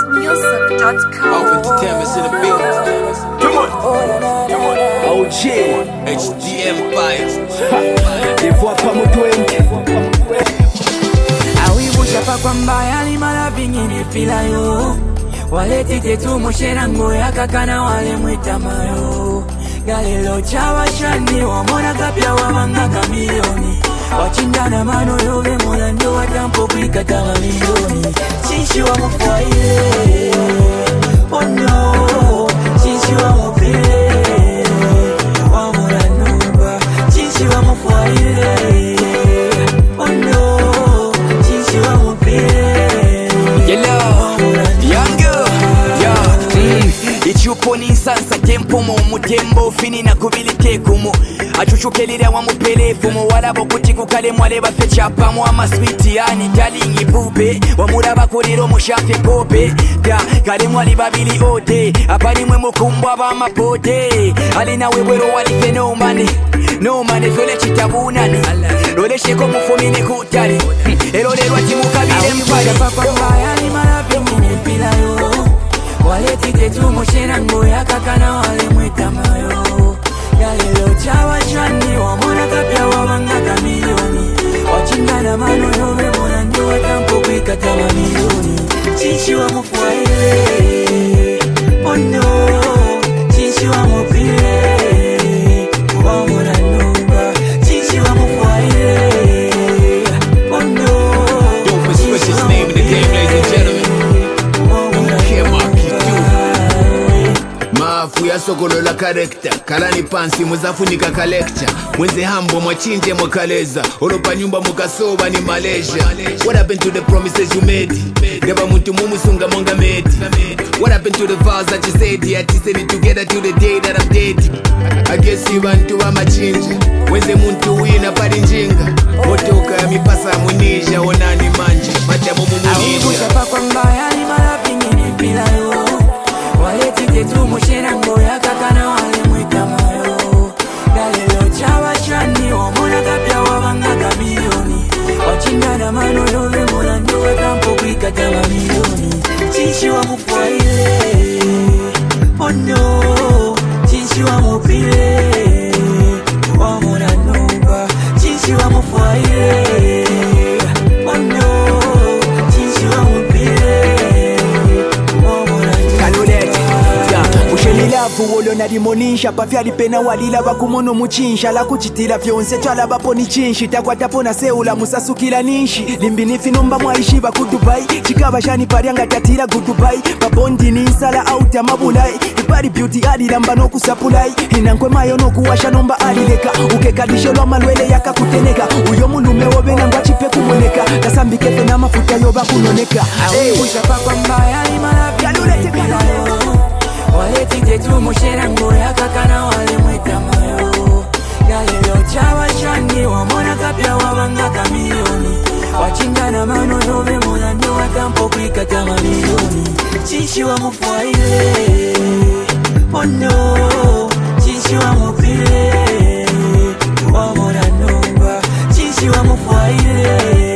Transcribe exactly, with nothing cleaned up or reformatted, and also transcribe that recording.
music dot com. Off entertainment's in the building. Come on, come on. O G H D Empire. Des voix pas mutwengi. Awibusha pa kwamba yali mara vingine filayo. Wale tite tu musherango ya kakana wale mwitamayo. Galelo chawa shani wamona kapya wamanga kamilioni. Wachindana mano yove mola ndo watampo kuikata mamilioni. Chishi wa mfuaile, oh no. Chishi wa mupile, wa mola numba. Chishi wa mfuaile, oh no. Chishi wa mupile, Young girl, yeah. Mm. Ichupo ni sansa tempo mu mutembo fini na kubili tekumu. Achuchukelira wa mupelefu mu walabo kuti kukale mwale bafecha pamu ama sweet yani darling bube wa muraba kuriro mushafe kope da kale mwali babili ode apali mwe mukumbwa ba mapote alina webwero wali fenomane no mane fele chitabunani role sheko mufumine kutali ero lero atimukabile mpale papa mbaya ni mara vingine filayo. Wale tite tu musherango ya kakana wale mwitamayo. Galelo chawa chani wamona kapya wamanga kamilioni. Wachindana mano yove mona ndo watampo kuikata mamilioni. Chishi wa mfuaile, oh no. Chishi wa mupile, wa mona numba. Chishi wa mfuaile, oh no. Don't misread his name in the game, ladies and gentlemen. Maafu ya sokolo la karekta kalani pansi muzafunika kalekcha mwenze hambo mwachinje mwakaleza olopa nyumba mukasoba ni Malaysia. What happened to the promises you made? Deba muntu mumusunga monga made. What happened to the vows that you said? Yeah, you said it together till the day that I'm dead. I guess you want to amachinje mwenze muntu wina pari njinga motoka ya mipasa munisha onani manje machamo mumunisha. Pa kwamba yali mara vingine filayo. Wale tite tu musherango ya kakana wale mwitamayo. Galelo chawa chani wamona kapya wabanga kamilioni. Wachindana mano yove mola ndo watampo kuikata mamilioni. Chishi wa mfuaile, oh no. Chishi wa mupile, wa mola numba. Chishi wa mfuaile, oh no. Chishi wa mupile, wa mola numba. Ushelilavu wolo nalimonisha pafyali pena walila bakumono muchinsha la kuchitila vyonse twala bapo ni chinshi takwatapo na seula musasukila ninshi limbinifi nomba mwaishi baku Dubai chikaba shani parianga tatira gu Dubai babondi ni insala out ya mabulai ipari beauty alilamba no kusapulai inankwe mayo no kuwasha nomba alileka ukekadisho lwa malwele yaka kuteneka uyo mulume wobena ngwachipe kumwoneka kasambike fe na mafuta yoba kunoneka Awibusha pa kwamba yali mara vingine filayo. Wale tite tu musherango ya kakana wale mwitamayo. Galelo chawa chani wamona kapya wabanga kamilioni. Wachindana mano yove mola ndo watampo kuikata mamilioni. Chishi wa mfuaile, oh no. Chishi wa mupile, wa mola numba. Chishi wa mfuaile,